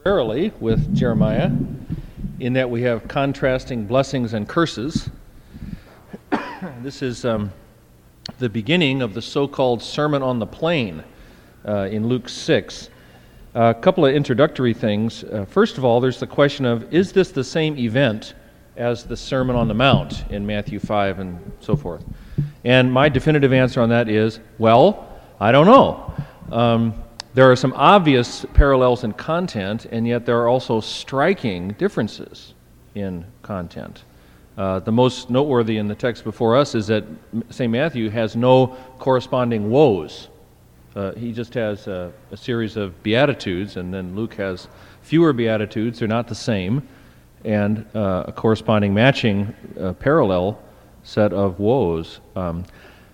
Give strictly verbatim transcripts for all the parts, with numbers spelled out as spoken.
temporarily with Jeremiah in that we have contrasting blessings and curses. This is um, the beginning of the so-called Sermon on the Plain uh, in Luke six. A couple of introductory things. Uh, first of all, there's the question of, is this the same event as the Sermon on the Mount in Matthew five and so forth? And my definitive answer on that is, well, I don't know. Um, there are some obvious parallels in content, and yet there are also striking differences in content. Uh, the most noteworthy in the text before us is that Saint Matthew has no corresponding woes. Uh, he just has a, a series of beatitudes, and then Luke has fewer beatitudes. They're not the same, and uh, a corresponding matching uh, parallel set of woes. Um,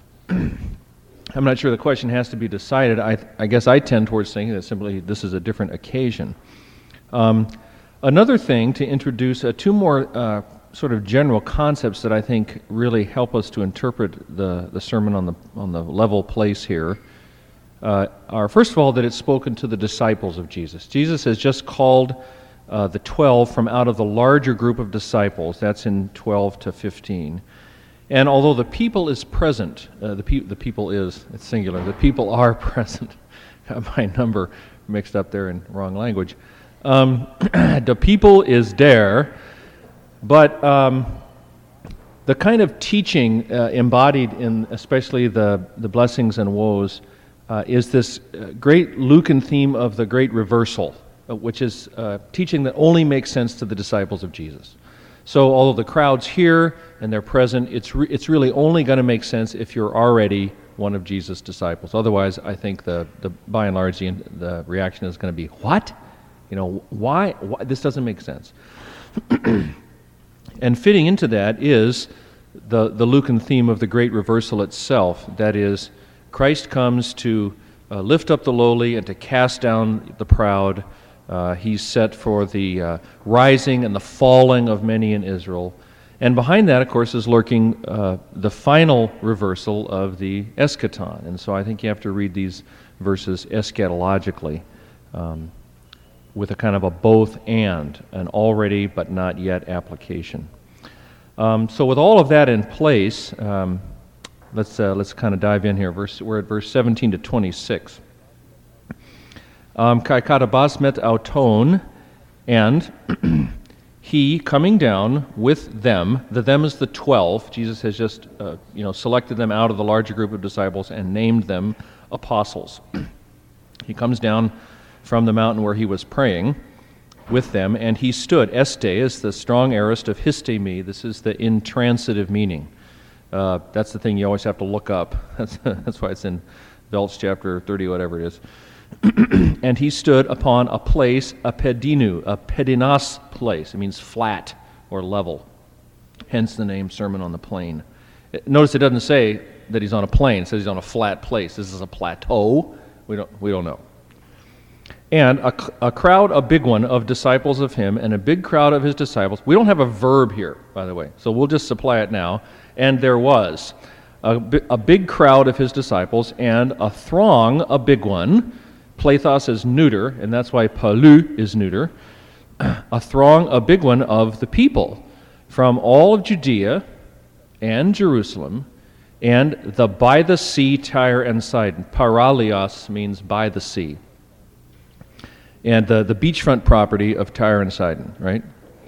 I'm not sure the question has to be decided. I, I guess I tend towards thinking that simply this is a different occasion. Um, another thing to introduce uh, two more uh, sort of general concepts that I think really help us to interpret the, the sermon on the on the level place here uh, are, first of all, that it's spoken to the disciples of Jesus. Jesus has just called uh, the twelve from out of the larger group of disciples. That's in twelve to fifteen. And although the people is present, uh, the, pe- the people is, it's singular, the people are present. Got my number mixed up there in wrong language. Um, the people is there, but um, the kind of teaching uh, embodied in especially the, the blessings and woes uh, is this uh, great Lucan theme of the great reversal, uh, which is uh, teaching that only makes sense to the disciples of Jesus. So although the crowd's here and they're present, it's re- it's really only going to make sense if you're already one of Jesus' disciples. Otherwise, I think the, the by and large the, the reaction is going to be, what? You know, why? why? This doesn't make sense. And fitting into that is the, the Lucan theme of the great reversal itself. That is, Christ comes to uh, lift up the lowly and to cast down the proud. Uh, he's set for the uh, rising and the falling of many in Israel. And behind that, of course, is lurking uh, the final reversal of the eschaton. And so I think you have to read these verses eschatologically um, with a kind of a both and, an already but not yet application. Um, so with all of that in place, um, let's uh, let's kind of dive in here. Verse, we're at verse seventeen to twenty-six. Um, Kai katabasmet auton, and he coming down with them, the them is the twelve. Jesus has just uh, you know selected them out of the larger group of disciples and named them apostles. He comes down from the mountain where he was praying with them, and he stood. Este is the strong aorist of histemi. This is the intransitive meaning. Uh, that's the thing you always have to look up. That's, that's why it's in Velt's chapter thirty, whatever it is. And he stood upon a place, a pedinu, a pedinas place. It means flat or level. Hence the name Sermon on the Plain. Notice it doesn't say that he's on a plain. It says he's on a flat place. This is a plateau. We don't we don't know. And a, a crowd, a big one, of disciples of him, and a big crowd of his disciples. We don't have a verb here, by the way, so we'll just supply it now. And there was a, a big crowd of his disciples, and a throng, a big one. Plethos is neuter, and that's why palu is neuter. A throng, a big one, of the people from all of Judea and Jerusalem, and the by the sea, Tyre and Sidon. Paralios means by the sea. And the, the beachfront property of Tyre and Sidon, right?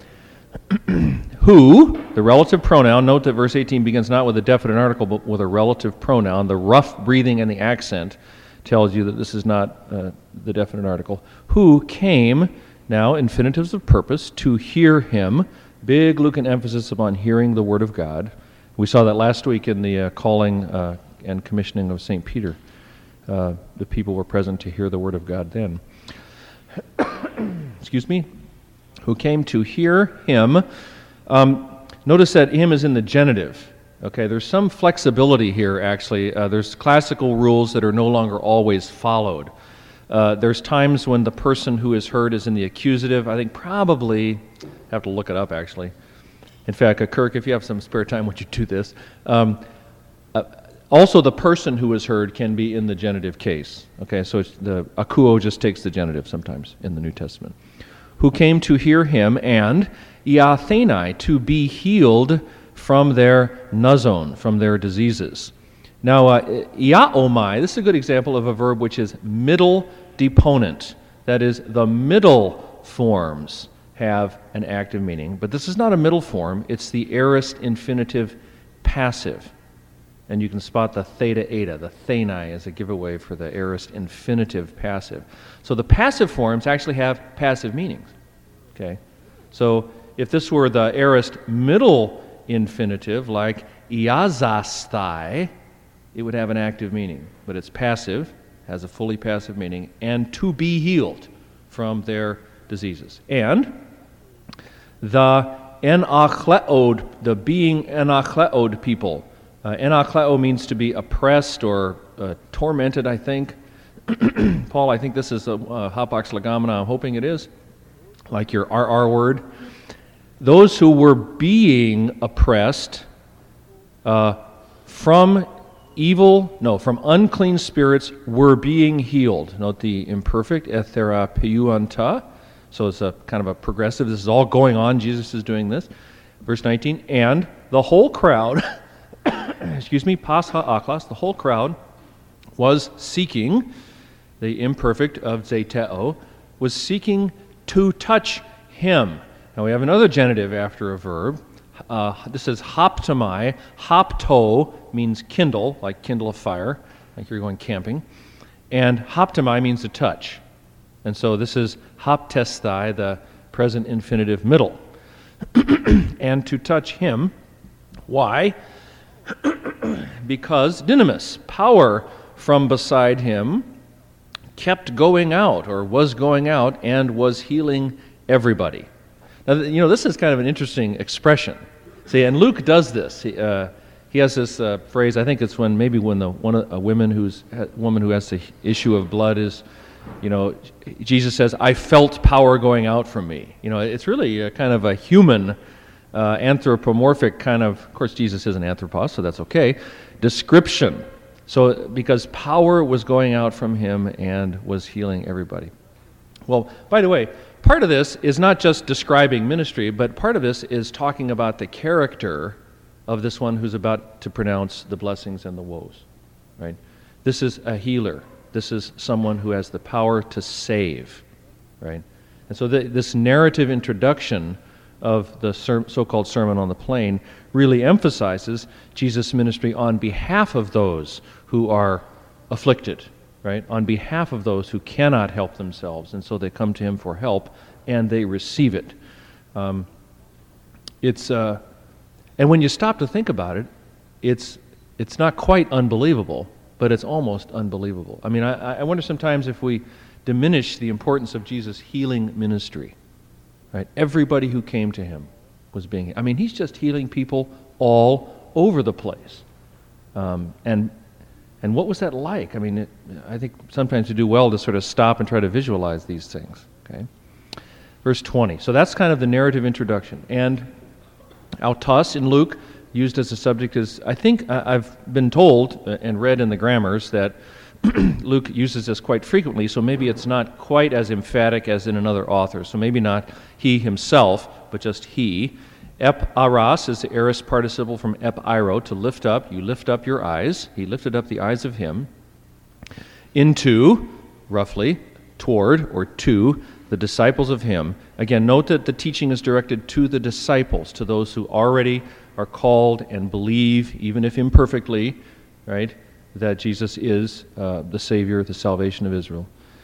Who, the relative pronoun, note that verse eighteen begins not with a definite article, but with a relative pronoun. The rough breathing and the accent tells you that this is not uh, the definite article. Who came, now infinitives of purpose, to hear him. Big Lucan emphasis upon hearing the word of God. We saw that last week in the uh, calling uh, and commissioning of Saint Peter. Uh, the people were present to hear the word of God then. Excuse me. Who came to hear him. Um, notice that him is in the genitive. Okay, there's some flexibility here, actually. Uh, there's classical rules that are no longer always followed. Uh, there's times when the person who is heard is in the accusative. I think probably, I have to look it up, actually. In fact, uh, Kirk, if you have some spare time, would you do this? Um, uh, Also, the person who is heard can be in the genitive case. Okay, so it's the akuo just takes the genitive sometimes in the New Testament. Who came to hear him, and iathenai, to be healed from their nazon, from their diseases. Now, uh, iaomai, this is a good example of a verb which is middle deponent. That is, the middle forms have an active meaning. But this is not a middle form, it's the aorist infinitive passive. And you can spot the theta eta, the thenai, as a giveaway for the aorist infinitive passive. So the passive forms actually have passive meanings. Okay? So if this were the aorist middle infinitive, like iazasthai, it would have an active meaning. But it's passive, has a fully passive meaning, and to be healed from their diseases. And the enachleod, the being enachleod people. Uh, enachleo means to be oppressed or uh, tormented, I think. Paul, I think this is a uh, hapax legomena. I'm hoping it is, like your R R word. Those who were being oppressed uh, from evil, no, from unclean spirits were being healed. Note the imperfect, etherapeuanta. So it's a kind of a progressive. This is all going on. Jesus is doing this. Verse nineteen, and the whole crowd... excuse me, pas ha-aklas, the whole crowd was seeking, the imperfect of zeteo, was seeking to touch him. Now we have another genitive after a verb. Uh, this is haptomai. Hapto means kindle, like kindle a fire, like you're going camping. And haptomai means to touch. And so this is haptesthai, the present infinitive middle. And to touch him. Why? Because dynamis, power from beside him, kept going out, or was going out, and was healing everybody. Now, you know, this is kind of an interesting expression. See, and Luke does this. He, uh, he has this uh, phrase. I think it's when maybe when the one a woman who's a woman who has the issue of blood is, you know, Jesus says, "I felt power going out from me." You know, it's really a kind of a human. Uh, anthropomorphic kind of, of course Jesus is an anthropos, so that's okay, description. So because power was going out from him and was healing everybody. Well, by the way, part of this is not just describing ministry, but part of this is talking about the character of this one who's about to pronounce the blessings and the woes. Right? This is a healer. This is someone who has the power to save. Right? And so the, this narrative introduction of the so-called Sermon on the Plain really emphasizes Jesus' ministry on behalf of those who are afflicted, right? On behalf of those who cannot help themselves, and so they come to him for help, and they receive it. Um, it's uh, and when you stop to think about it, it's it's not quite unbelievable, but it's almost unbelievable. I mean, I, I wonder sometimes if we diminish the importance of Jesus' healing ministry. Right? Everybody who came to him was being... I mean, he's just healing people all over the place. Um, and and what was that like? I mean, it, I think sometimes you do well to sort of stop and try to visualize these things. Okay, verse twenty. So that's kind of the narrative introduction. And autos in Luke, used as a subject, is, I think I've been told and read in the grammars that Luke uses this quite frequently, so maybe it's not quite as emphatic as in another author. So maybe not he himself, but just he. Ep aras is the aorist participle from ep iro, to lift up. You lift up your eyes. He lifted up the eyes of him. Into, roughly, toward or to the disciples of him. Again, note that the teaching is directed to the disciples, to those who already are called and believe, even if imperfectly, right, that Jesus is uh, the Savior, the salvation of Israel.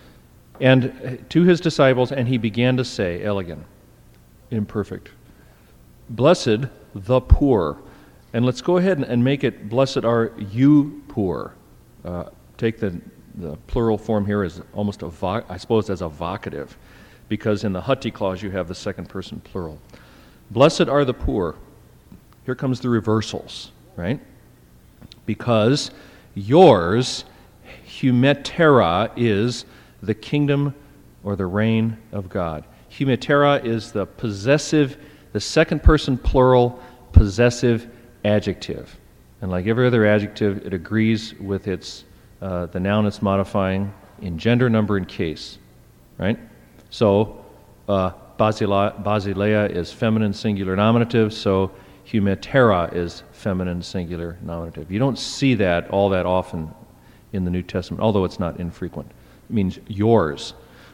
And to his disciples, and he began to say, elegant, imperfect, blessed the poor. And let's go ahead and, and make it, blessed are you poor. Uh, take the, the plural form here as almost, a vo- I suppose, as a vocative, because in the hati clause you have the second person plural. Blessed are the poor. Here comes the reversals, right? Because yours, humetera, is the kingdom or the reign of God. Humetera is the possessive, the second person plural possessive adjective. And like every other adjective, it agrees with its uh, the noun it's modifying in gender, number, and case, right? So uh, Basilea, Basilea is feminine singular nominative, so Humetera is feminine singular nominative. You don't see that all that often in the New Testament, although it's not infrequent. It means yours.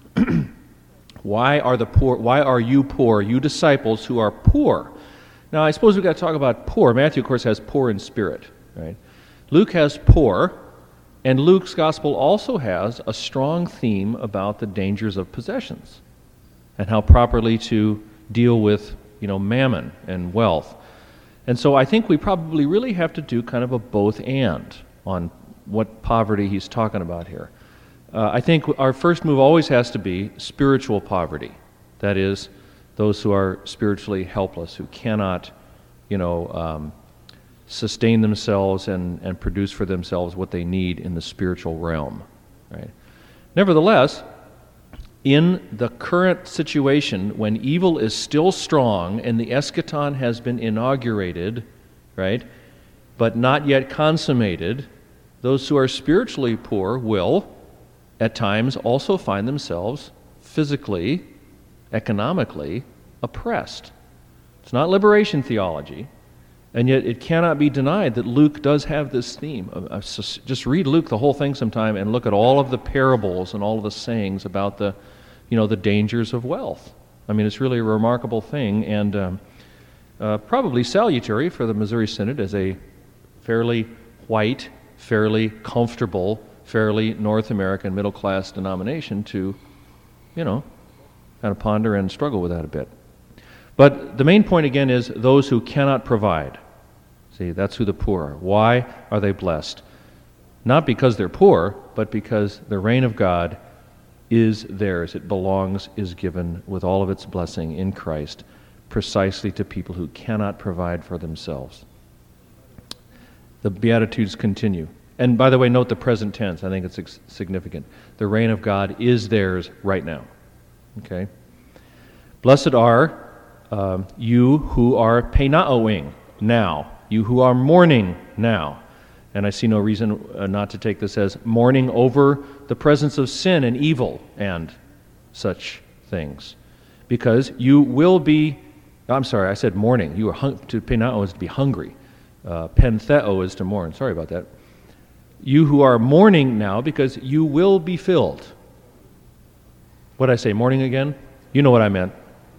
Why are the poor? Why are you poor, you disciples who are poor? Now, I suppose we've got to talk about poor. Matthew, of course, has poor in spirit, right? Luke has poor, and Luke's gospel also has a strong theme about the dangers of possessions and how properly to deal with, you know, mammon and wealth. And so I think we probably really have to do kind of a both and on what poverty he's talking about here. Uh, I think our first move always has to be spiritual poverty. That is, those who are spiritually helpless, who cannot, you know, um, sustain themselves and, and produce for themselves what they need in the spiritual realm, right? Nevertheless, in the current situation, when evil is still strong and the eschaton has been inaugurated, right, but not yet consummated, those who are spiritually poor will, at times, also find themselves physically, economically oppressed. It's not liberation theology, and yet it cannot be denied that Luke does have this theme. Just read Luke, the whole thing sometime, and look at all of the parables and all of the sayings about the, you know, the dangers of wealth. I mean, it's really a remarkable thing, and um, uh, probably salutary for the Missouri Synod as a fairly white, fairly comfortable, fairly North American middle-class denomination to, you know, kind of ponder and struggle with that a bit. But the main point, again, is those who cannot provide. See, that's who the poor are. Why are they blessed? Not because they're poor, but because the reign of God is theirs. It belongs, is given with all of its blessing in Christ, precisely to people who cannot provide for themselves. The Beatitudes continue. And by the way, note the present tense. I think it's significant. The reign of God is theirs right now. Okay? Blessed are um, you who are penaoing now, you who are mourning now. And I see no reason uh, not to take this as mourning over the presence of sin and evil and such things. Because you will be, I'm sorry, I said mourning. You are hung, to penao is to be hungry. Uh, pentheo is to mourn. Sorry about that. You who are mourning now, because you will be filled. What did I say, mourning again? You know what I meant.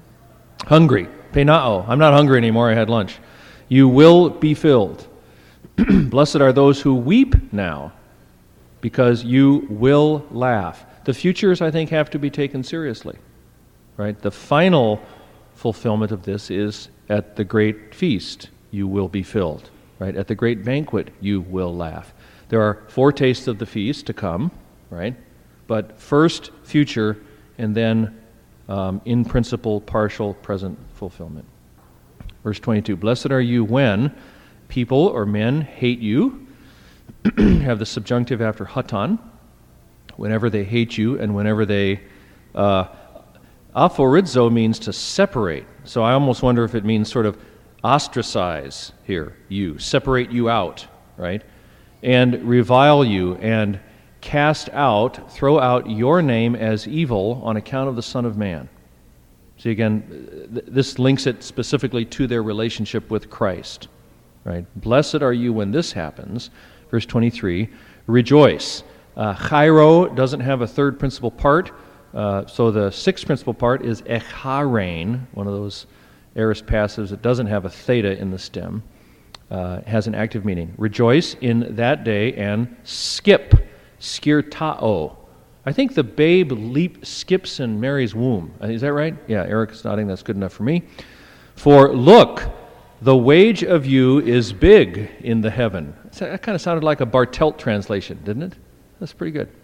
Hungry. Penao. I'm not hungry anymore, I had lunch. You will be filled. Blessed are those who weep now, because you will laugh. The futures, I think, have to be taken seriously. Right? The final fulfillment of this is at the great feast, you will be filled. Right? At the great banquet, you will laugh. There are foretastes of the feast to come, right? But first future, and then um, in principle, partial, present fulfillment. Verse twenty-two, blessed are you when people or men hate you, have the subjunctive after hatan, whenever they hate you and whenever they, uh, aphorizo means to separate. So I almost wonder if it means sort of ostracize here, you, separate you out, right? And revile you, and cast out, throw out your name as evil on account of the Son of Man. See, again, th- this links it specifically to their relationship with Christ, right? Blessed are you when this happens. Verse twenty-three, rejoice. Uh, chairo doesn't have a third principal part, uh, so the sixth principal part is echarein, one of those aorist passives that doesn't have a theta in the stem. Uh, has an active meaning. Rejoice in that day and skip, skirtao. I think the babe leap skips in Mary's womb. Is that right? Yeah, Eric is nodding. That's good enough for me. For look, the wage of you is big in the heaven. That kind of sounded like a Bartelt translation, didn't it? That's pretty good.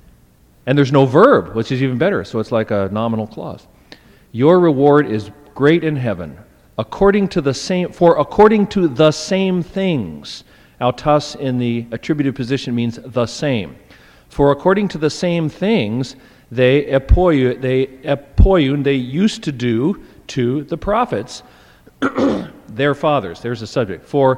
And there's no verb, which is even better, so it's like a nominal clause. Your reward is great in heaven. According to the same, for according to the same things, autos in the attributive position means the same. For according to the same things, they epoiun, they epoiun, they used to do to the prophets, their fathers. There's a subject. For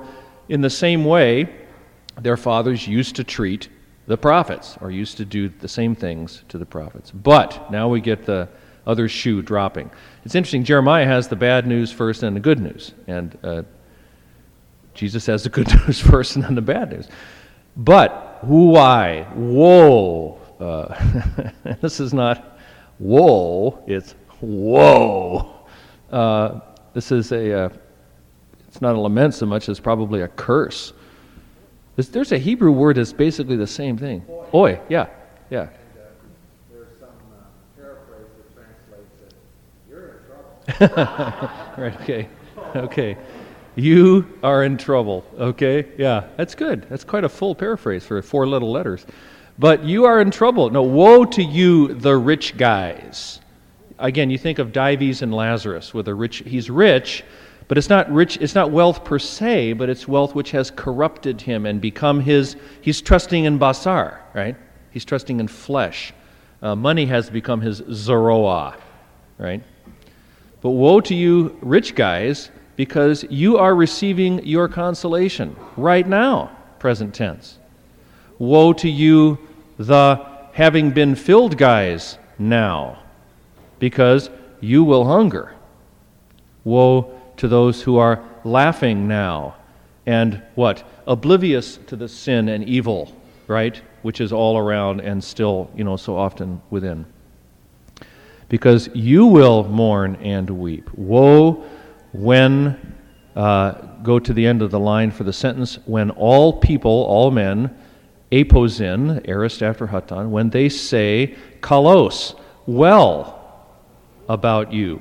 in the same way, their fathers used to treat the prophets, or used to do the same things to the prophets. But now we get the other shoe dropping. It's interesting, Jeremiah has the bad news first and the good news. And uh, Jesus has the good news first and then the bad news. But, why? Whoa. Uh, this is not whoa, it's whoa. Uh, this is a, uh, it's not a lament so much as probably a curse. There's, there's a Hebrew word that's basically the same thing. Oi, Oi yeah, yeah. And uh, there's some uh, paraphrase that translates it, you're in trouble. Right, okay, okay. You are in trouble, okay? Yeah, that's good. That's quite a full paraphrase for four little letters. But you are in trouble. No, woe to you, the rich guys. Again, you think of Dives and Lazarus with a rich, he's rich, but it's not rich, it's not wealth per se, but it's wealth which has corrupted him and become his, he's trusting in basar, right? He's trusting in flesh. Uh, money has become his Zoroah, right? But woe to you, rich guys, because you are receiving your consolation right now, present tense. Woe to you, the having been filled guys now, because you will hunger. Woe to those who are laughing now and what? Oblivious to the sin and evil, right? Which is all around and still, you know, so often within. Because you will mourn and weep. Woe when, uh, go to the end of the line for the sentence, when all people, all men, aposin, aorist after hutton, when they say, kalos, well about you.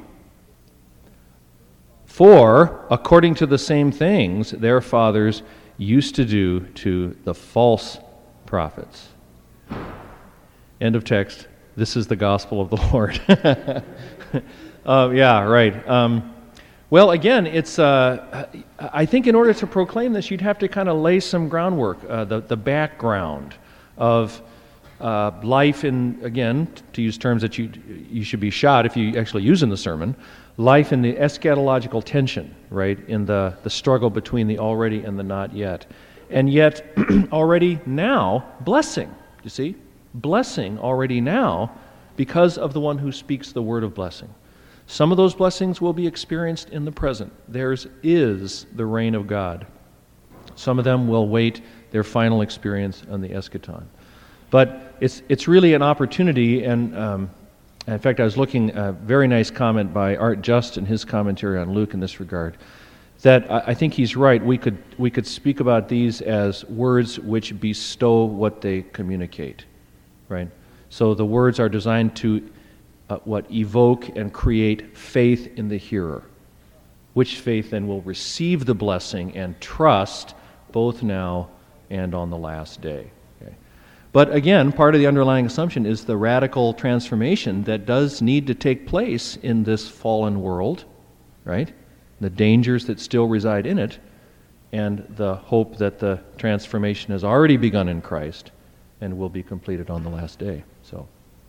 For, according to the same things their fathers used to do to the false prophets. End of text. This is the gospel of the Lord. uh, yeah, right. Um, well, again, it's. Uh, I think in order to proclaim this, you'd have to kind of lay some groundwork, uh, the the background of uh, life in. Again, to use terms that you you should be shot if you actually use in the sermon. Life in the eschatological tension, right, in the, the struggle between the already and the not yet. And yet, already now, blessing, you see? Blessing already now because of the one who speaks the word of blessing. Some of those blessings will be experienced in the present. Theirs is the reign of God. Some of them will wait their final experience on the eschaton. But it's it's really an opportunity, and um, in fact, I was looking at a very nice comment by Art Just in his commentary on Luke in this regard, that I think he's right. We could we could speak about these as words which bestow what they communicate, right? So the words are designed to uh, what evoke and create faith in the hearer, which faith then will receive the blessing and trust both now and on the last day. But again, part of the underlying assumption is the radical transformation that does need to take place in this fallen world, right? The dangers that still reside in it, and the hope that the transformation has already begun in Christ and will be completed on the last day. So,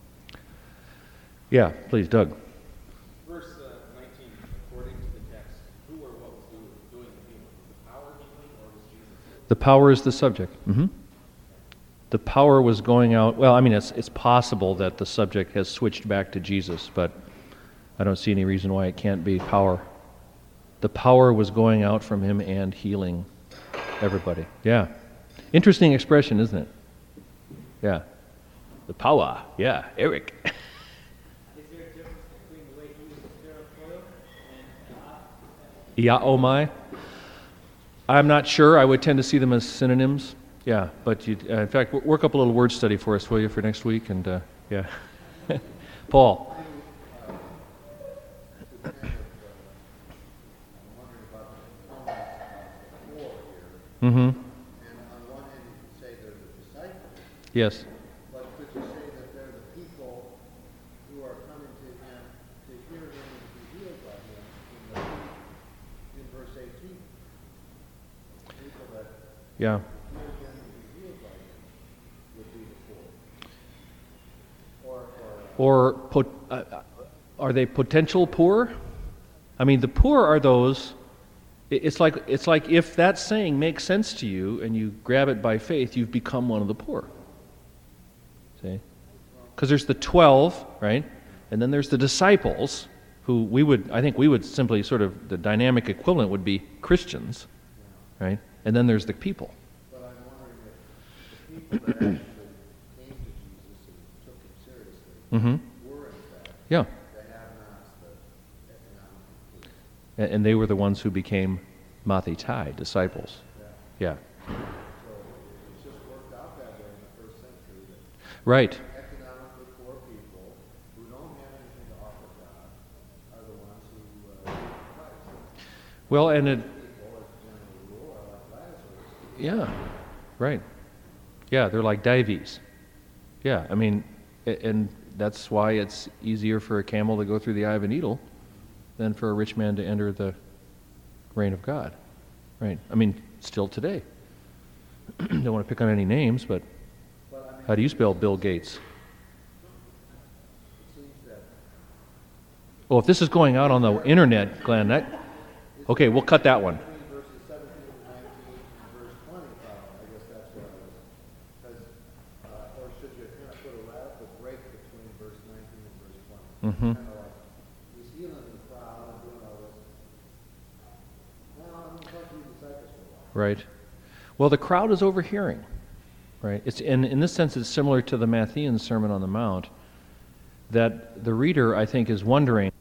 yeah, please, Doug. Verse uh, nineteen, according to the text, who or what was doing, doing the healing? The power healing, or was Jesus? The power is the subject. Mm-hmm. The power was going out. Well, I mean, it's it's possible that the subject has switched back to Jesus, but I don't see any reason why it can't be power. The power was going out from him and healing everybody. Yeah. Interesting expression, isn't it? Yeah. The power. Yeah. Eric. Is there a difference between the way he uses parapoio and Yeah, oh my. I'm not sure. I would tend to see them as synonyms. Yeah, but you, uh, in fact, w- work up a little word study for us, will you, for next week? And uh, yeah, Paul. Mm-hmm. And on one hand, you could say they're the disciples. Yes. But could you say that they're the people who are coming to him to hear him and be healed by him in, the, in verse eighteen? People that Yeah. hear him and be healed by him would be the poor. Or, or Or pot- uh, are they potential poor? I mean, the poor are those It- It's like, it's like if that saying makes sense to you and you grab it by faith, you've become one of the poor. See? Because there's the twelve, right? And then there's the disciples, who we would, I think we would simply sort of, the dynamic equivalent would be Christians, right? And then there's the people. But I'm wondering if the people that actually came to Jesus and took him seriously Mm-hmm. were in fact Yeah. the have-nots, the economic people. And, and they were the ones who became Matthetai, disciples. Yeah. So it's just worked out that way in the first century that Right. economically poor people who don't have anything to offer God are the ones who uh, need Christ. Well, and it, People, as a general rule, are like Lazarus. yeah, right. Yeah, they're like Dives. Yeah, I mean, a- and that's why it's easier for a camel to go through the eye of a needle than for a rich man to enter the reign of God. Right. I mean, still today. Don't want to pick on any names, but But I mean, how do you spell Bill Gates? it seems that Well, if this is going out on the internet, Glenn, that, okay, we'll cut that one. between verses seventeen and nineteen and verse twenty, probably, I guess that's what I was, because, uh, or should you kind of put a radical break between verse nineteen and verse twenty? Mhm. Kind of like, he's healing the crowd and doing all this. Now, I'm going to talk to you disciples for a while. Right. Well, the crowd is overhearing, right? It's in in this sense, it's similar to the Matthean Sermon on the Mount, that the reader, I think, is wondering,